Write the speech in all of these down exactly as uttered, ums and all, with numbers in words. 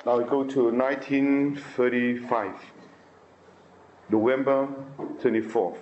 Now we go to nineteen thirty-five, November twenty-fourth.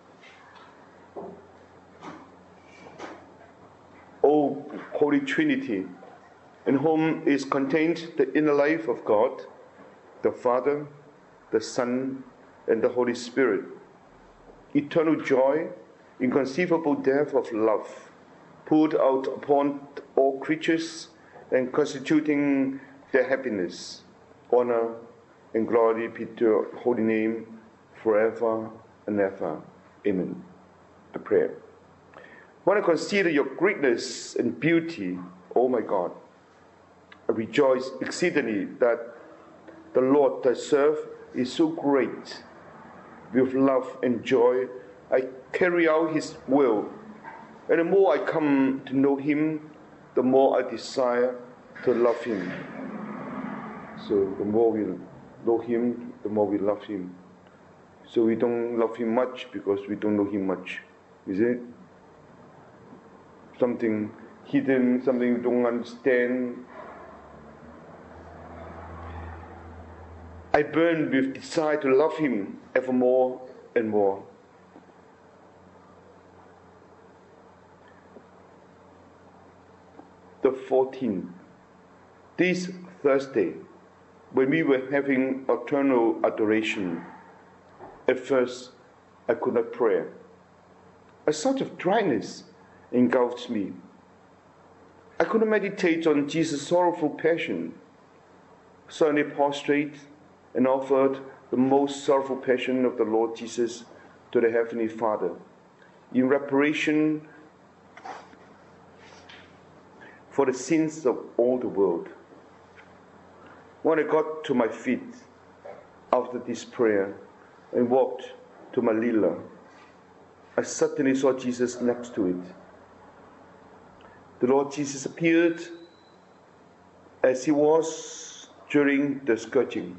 O Holy Trinity, in whom is contained the inner life of God, the Father, the Son, and the Holy Spirit, eternal joy, inconceivable depth of love, poured out upon all creatures and constituting their happiness, honor, and glory be to your holy name forever and ever. Amen. The prayer. When I consider your greatness and beauty, O my God, I rejoice exceedingly that the Lord I serve is so great. With love and joy, I carry out His will, and the more I come to know Him, the more I desire to love Him. So the more we know Him, the more we love Him. So we don't love Him much because we don't know Him much. Is it? Something hidden, something we don't understand. I burn with desire to love Him ever more and more. The fourteenth. This Thursday, when we were having eternal adoration, at first I could not pray. A sort of dryness engulfed me. I could not meditate on Jesus' sorrowful passion. Suddenly prostrate and offered the most sorrowful passion of the Lord Jesus to the Heavenly Father in reparation for the sins of all the world. When I got to my feet after this prayer and walked to my lila, I suddenly saw Jesus next to it. The Lord Jesus appeared as He was during the scourging.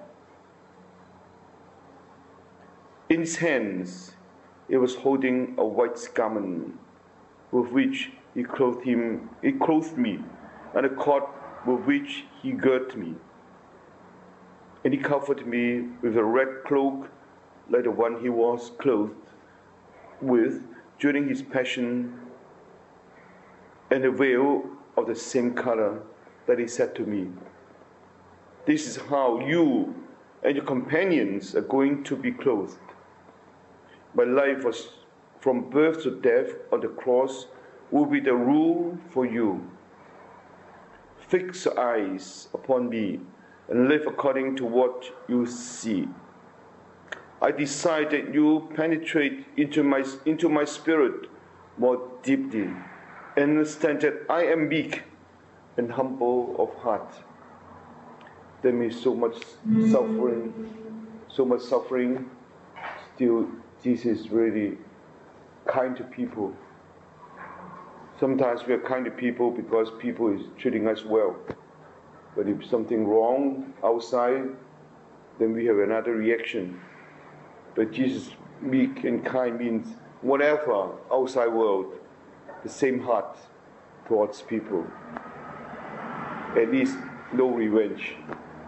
In His hands, He was holding a white garment with which He clothed him, He clothed me, and a cord with which He girded me. And He covered me with a red cloak like the one He was clothed with during His passion, and a veil of the same color that He said to me, "This is how you and your companions are going to be clothed. My life was from birth to death on the cross will be the rule for you. Fix your eyes upon me and live according to what you see. I desire that you penetrate into my, into my spirit more deeply and understand that I am meek and humble of heart." There may be so much suffering, so much suffering, still Jesus is really kind to people. Sometimes we are kind to people because people is treating us well. But if something wrong outside, then we have another reaction. But Jesus, meek and kind, means whatever outside world, the same heart towards people. At least no revenge.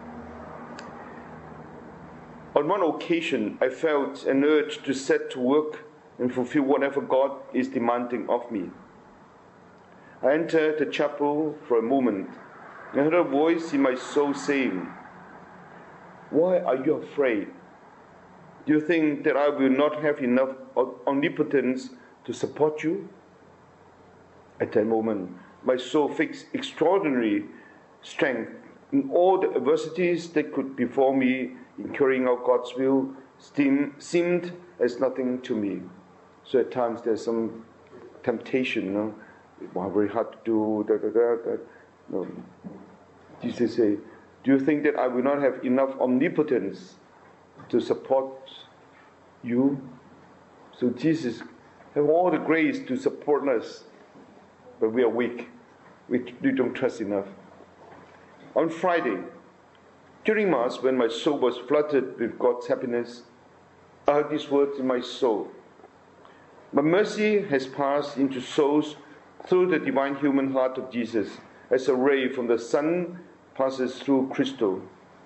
On one occasion, I felt an urge to set to work and fulfill whatever God is demanding of me. I entered the chapel for a moment and heard a voice in my soul saying, "Why are you afraid? Do you think that I will not have enough omnipotence to support you?" At that moment, my soul fixed extraordinary strength in all the adversities that could befall me in carrying out God's will seemed as nothing to me. So at times there's some temptation, you know, wow, very hard to do, da, da, da, da. No. Jesus said, "Do you think that I will not have enough omnipotence to support you?" So Jesus has all the grace to support us, but we are weak. We, we don't trust enough. On Friday, during Mass, when my soul was flooded with God's happiness, I heard these words in my soul: "My mercy has passed into souls through the divine human heart of Jesus, as a ray from the sun passes through Crystal,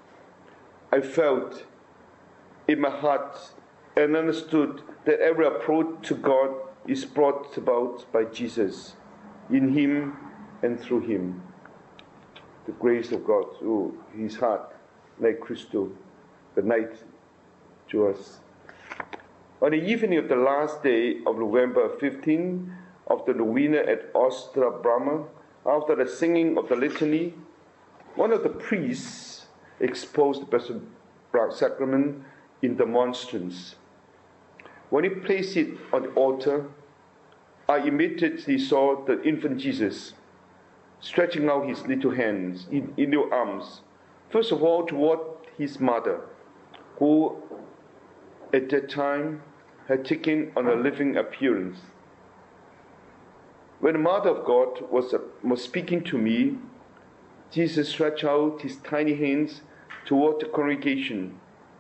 I felt in my heart and understood that every approach to God is brought about by Jesus, in Him and through Him. The grace of God through His heart, like crystal, the night to us. On the evening of the last day of November fifteenth of the novena at Ostra Brahma, after the singing of the litany, one of the priests exposed the Blessed Sacrament in the monstrance. When he placed it on the altar, I immediately saw the infant Jesus stretching out his little hands, in, in little arms, first of all toward his mother, who at that time had taken on a living appearance. When the Mother of God was, uh, was speaking to me, Jesus stretched out his tiny hands toward the congregation.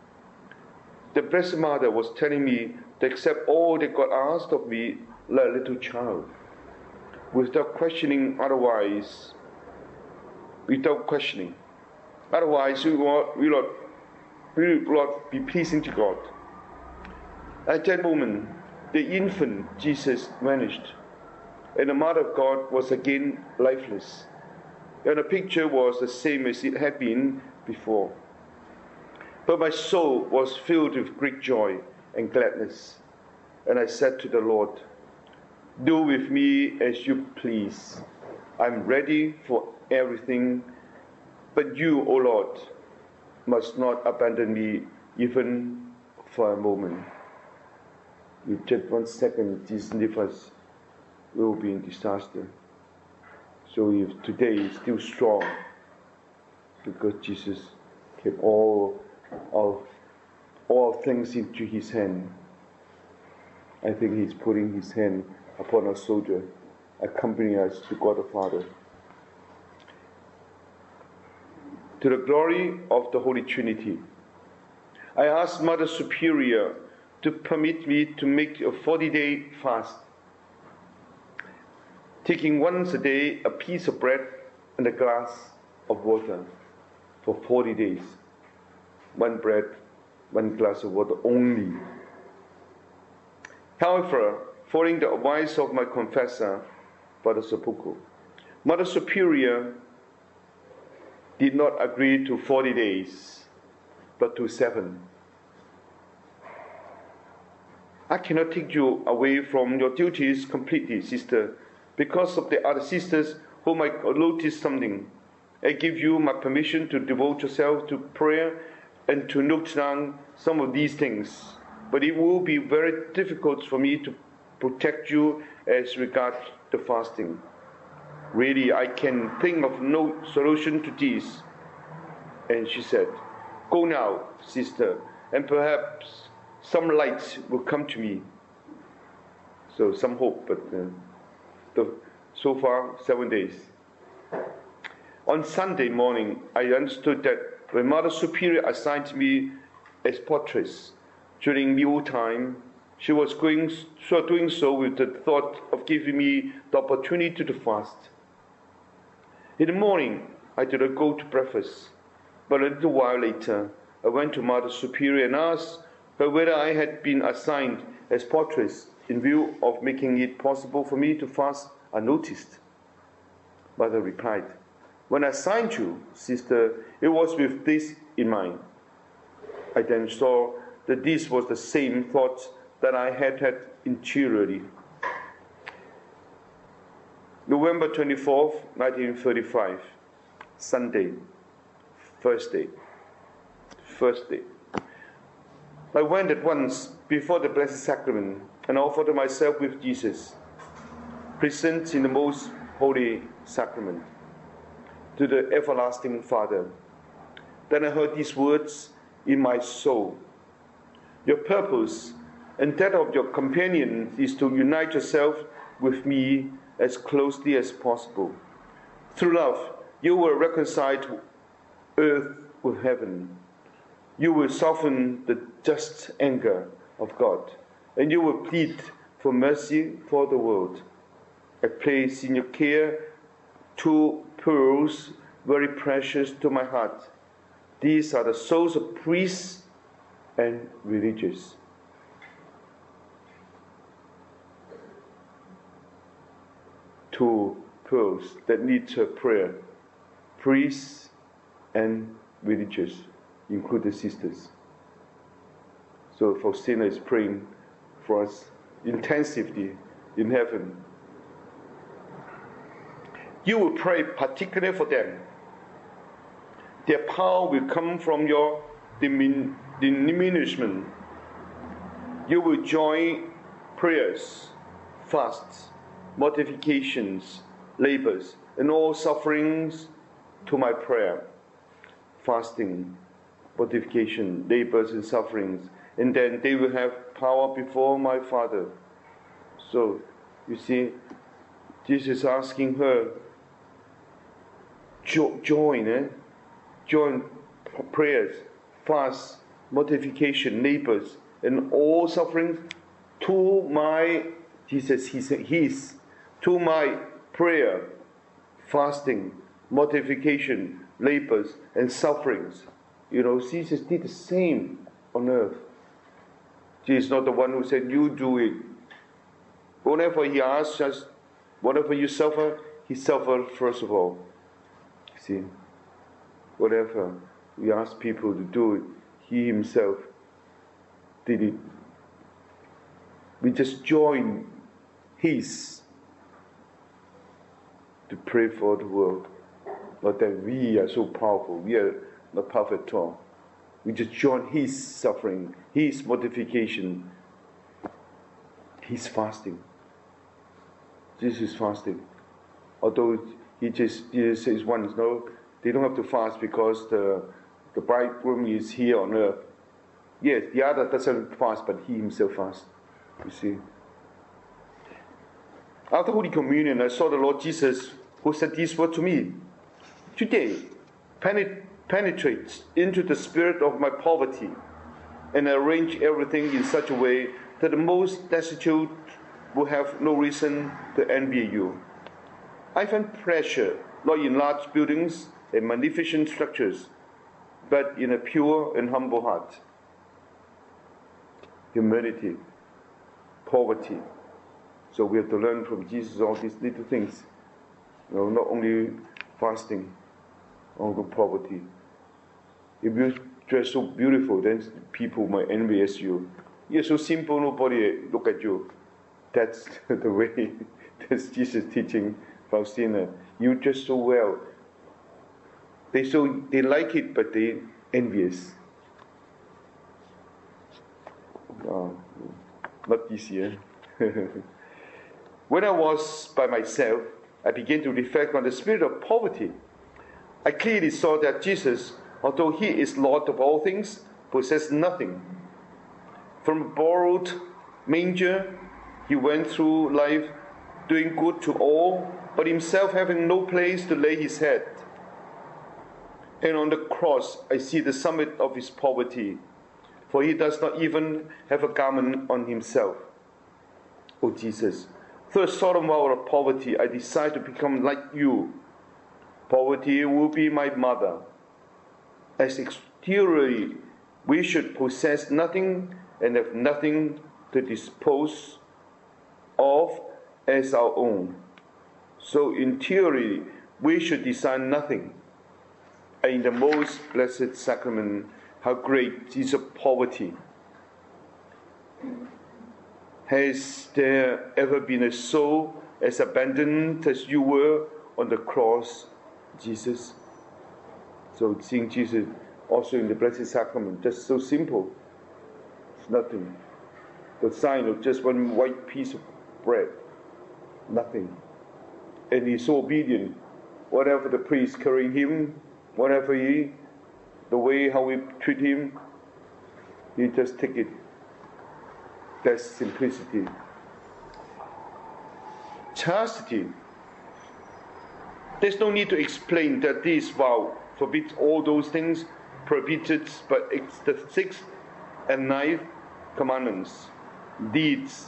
The Blessed Mother was telling me to accept all that God asked of me like a little child, without questioning otherwise, without questioning. Otherwise, we will, we will, not, we will not be pleasing to God. At that moment, the infant Jesus vanished, and the Mother of God was again lifeless. And the picture was the same as it had been before. But my soul was filled with great joy and gladness, and I said to the Lord, "Do with me as you please. I'm ready for everything, but you, O Lord, must not abandon me even for a moment." With just one second, this nifas will be in disaster. So if today is still strong, because Jesus kept all of all things into his hand, I think he's putting his hand upon a soldier, accompanying us to God the Father. To the glory of the Holy Trinity, I asked Mother Superior to permit me to make a forty-day fast, taking once a day a piece of bread and a glass of water for forty days. One bread, one glass of water only. However, following the advice of my confessor, Father Sepulcro, Mother Superior did not agree to forty days, but to seven. I cannot take you away from your duties completely, sister, because of the other sisters who might notice something. I give you my permission to devote yourself to prayer and to note down some of these things. But it will be very difficult for me to protect you as regards the fasting. Really, I can think of no solution to this. And she said, "Go now, sister, and perhaps some light will come to me." So some hope, but uh, the, so far, seven days. On Sunday morning, I understood that when Mother Superior assigned me as portress during meal time, she was going, so doing so with the thought of giving me the opportunity to fast. In the morning, I did not go to breakfast, but a little while later, I went to Mother Superior and asked her whether I had been assigned as portress in view of making it possible for me to fast unnoticed. Mother replied, "When I assigned you, sister, it was with this in mind." I then saw that this was the same thought that I had had interiorly. November twenty-fourth, nineteen thirty-five, Sunday, first day, first day. I went at once before the Blessed Sacrament and offered myself with Jesus, present in the most holy sacrament, to the everlasting Father. Then I heard these words in my soul: "Your purpose and that of your companion is to unite yourself with me as closely as possible. Through love, you will reconcile earth with heaven. You will soften the just anger of God, and you will plead for mercy for the world. I place in your care two pearls very precious to my heart. These are the souls of priests and religious. Two pearls that need a prayer. Priests and religious, include the sisters. So Faustina is praying for us intensively in heaven. You will pray particularly for them. Their power will come from your dimin- diminishment. You will join prayers, fasts, mortifications, labors, and all sufferings to my prayer. Fasting, mortification, labors, and sufferings. And then they will have power before my Father. So, you see, Jesus is asking her, jo- join, eh? Join prayers, fast, mortification, labors, and all sufferings to my, Jesus, he said, his, to my prayer, fasting, mortification, labors, and sufferings. You know, Jesus did the same on earth. Jesus is not the one who said, you do it. Whenever he asks us, whatever you suffer, he suffered first of all. See, whatever we ask people to do it, he himself did it. We just join his to pray for the world. Not that we are so powerful. We are not powerful at all. We just join his suffering, his mortification, his fasting. Jesus is fasting. Although he just Jesus says once, no, they don't have to fast because the the bridegroom is here on earth. Yes, the other doesn't fast, but he himself fasts. You see. After Holy Communion, I saw the Lord Jesus who said these words to me. Today, penet- penetrates into the spirit of my poverty and arrange everything in such a way that the most destitute will have no reason to envy you. I find pleasure not in large buildings and magnificent structures, but in a pure and humble heart. Humility, poverty. So we have to learn from Jesus all these little things. You know, not only fasting, also poverty. If you dress so beautiful, then people might envy you. You're so simple, nobody look at you. That's the way. That's Jesus teaching Faustina. You dress so well. They so they like it, but they envious. Oh, not easy. Eh? When I was by myself, I began to reflect on the spirit of poverty. I clearly saw that Jesus, although he is Lord of all things, possessed nothing. From a borrowed manger, he went through life doing good to all, but himself having no place to lay his head. And on the cross, I see the summit of his poverty, for he does not even have a garment on himself. O Jesus, through a solemn vow of poverty, I decide to become like you. Poverty will be my mother. As exteriorly, we should possess nothing and have nothing to dispose of as our own. So interiorly, we should desire nothing. And in the most blessed sacrament, how great is the poverty. Has there ever been a soul as abandoned as you were on the cross, Jesus? So seeing Jesus also in the Blessed Sacrament, just so simple. It's nothing. The sign of just one white piece of bread. Nothing. And he's so obedient. Whatever the priest carrying him, whatever he, the way how we treat him, he just take it. That's simplicity. Chastity. There's no need to explain that this vow forbids all those things prohibited by the sixth and ninth commandments. Deeds,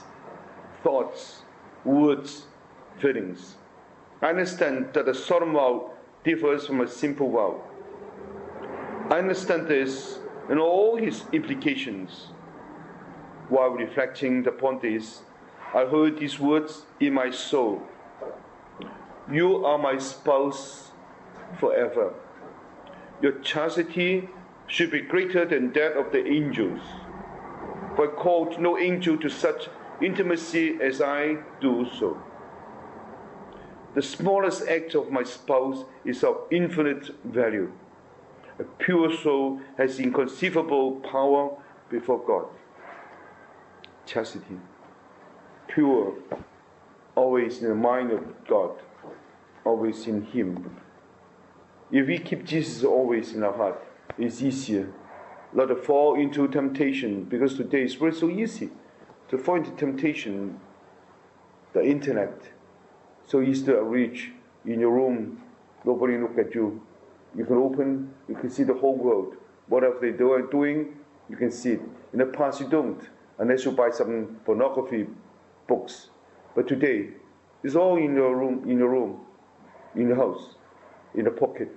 thoughts, words, feelings. I understand that the solemn vow differs from a simple vow. I understand this and all its implications. While reflecting upon this, I heard these words in my soul. You are my spouse forever. Your chastity should be greater than that of the angels. For I called no angel to such intimacy as I do so. The smallest act of my spouse is of infinite value. A pure soul has inconceivable power before God. Chastity, pure, always in the mind of God, always in Him. If we keep Jesus always in our heart, it's easier not to fall into temptation, because today it's very so easy to fall into temptation. The internet, so easy to reach in your room, nobody look at you. You can open, you can see the whole world. Whatever they do are doing, you can see it. In the past you don't, unless you buy some pornography books. But today, it's all in your room, in your room, in your house, in the pocket.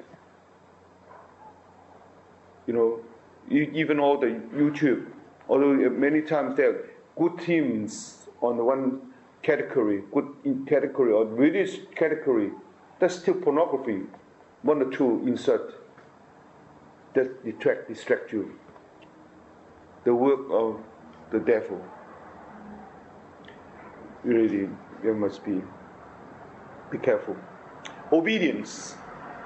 You know, even all the YouTube, although many times there are good themes on one category, good category or religious category, that's still pornography. One or two insert that distract, distract you. The work of the devil. Really, you must be be careful. Obedience.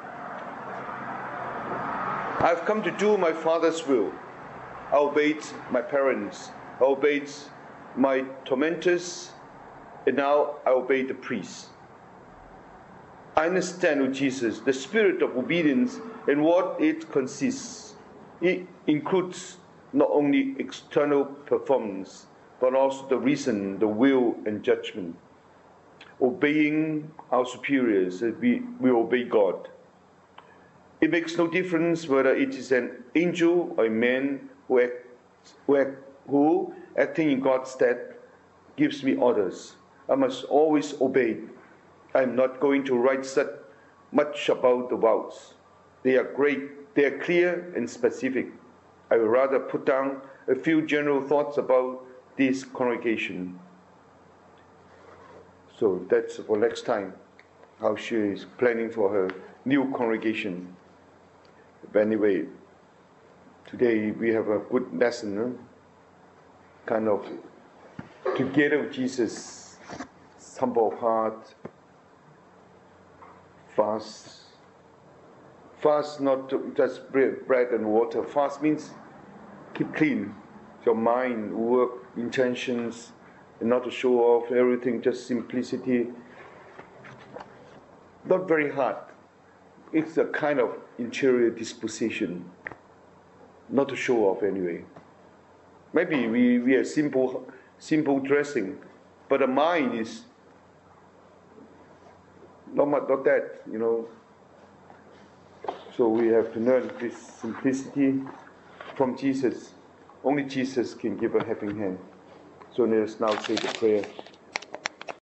I've come to do my Father's will. I obeyed my parents. I obeyed my tormentors. And now I obey the priests. I understand with Jesus the spirit of obedience and what it consists. It includes not only external performance, but also the reason, the will, and judgment. Obeying our superiors, we, we obey God. It makes no difference whether it is an angel or a man who, acts, who, act, who acting in God's stead, gives me orders. I must always obey. I am not going to write such much about the vows. They are great, they are clear and specific. I would rather put down a few general thoughts about this congregation. So that's for next time, how she is planning for her new congregation. But anyway, today we have a good lesson, huh? Kind of together with Jesus, humble heart, fast. Fast, not just bread and water. Fast means keep clean your mind, work, intentions, and not to show off everything, just simplicity. Not very hard. It's a kind of interior disposition, not to show off anyway. Maybe we, we are simple, simple dressing, but the mind is not much, not that, you know. So we have to learn this simplicity from Jesus. Only Jesus can give a helping hand. So let us now say the prayer.